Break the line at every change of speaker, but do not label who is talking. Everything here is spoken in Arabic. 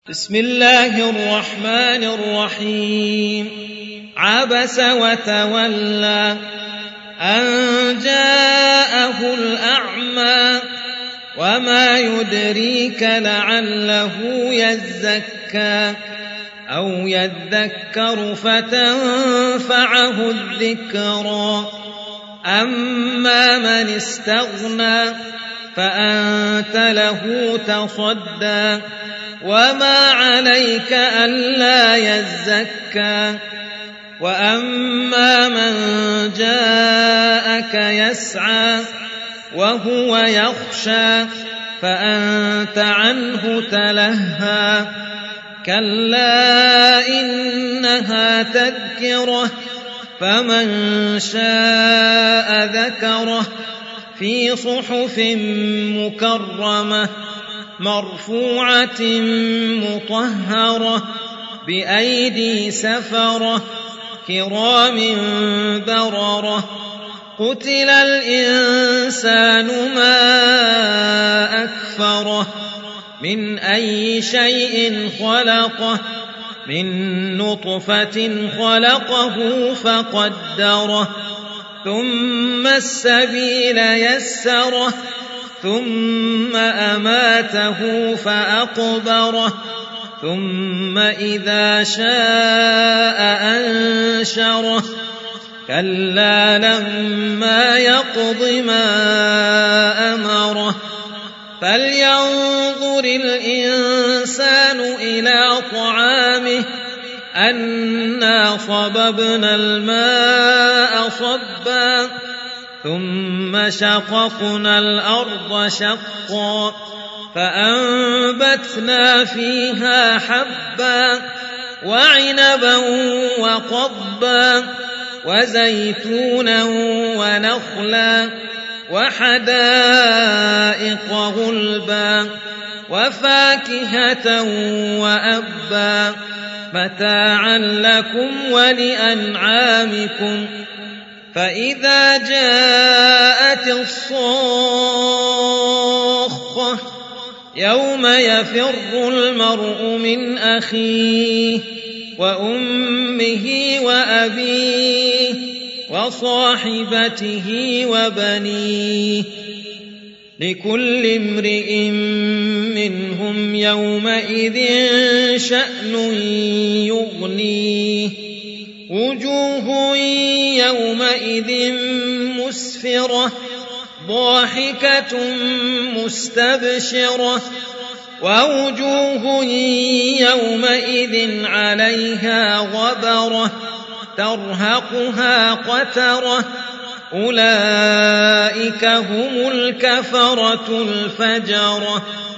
بسم الله الرحمن الرحيم عبس وتولى أن جاءه الأعمى وما يدريك لعله يزكى أو يذكر فتنفعه الذكرى أما من استغنى فأنت له تصدى وما عليك ألا يزكى وأما من جاءك يسعى وهو يخشى فأنت عنه تلهى كلا إنها تذكرة فمن شاء ذكره في صحف مكرمة مرفوعة مطهرة بأيدي سفرة كرام بررة قتل الإنسان ما أكفره من أي شيء خلقه من نطفة خلقه فقدره ثم السبيل يسره ثم أماته فأقبره ثم إذا شاء أنشره كلا لما يقض ما أمره فلينظر الإنسان إلى طعامه أنا صببنا الماء صبا ثم شققنا الأرض شقا فأنبتنا فيها حبا وعنبا وقضبا وزيتونا ونخلا وحدائق غلبا وفاكهة وأبا متاعا لكم ولأنعامكم فإذا جاءت الصاخة يوم يفر المرء من أخيه وأمه وأبيه وصاحبته وبنيه لكل امرئ منهم يومئذ شأن يغنيه وجوه يومئذ مسفرة ضاحكة مستبشرة ووجوه يومئذ عليها غبرة ترهقها قترة أولئك هم الكفرة الفجرة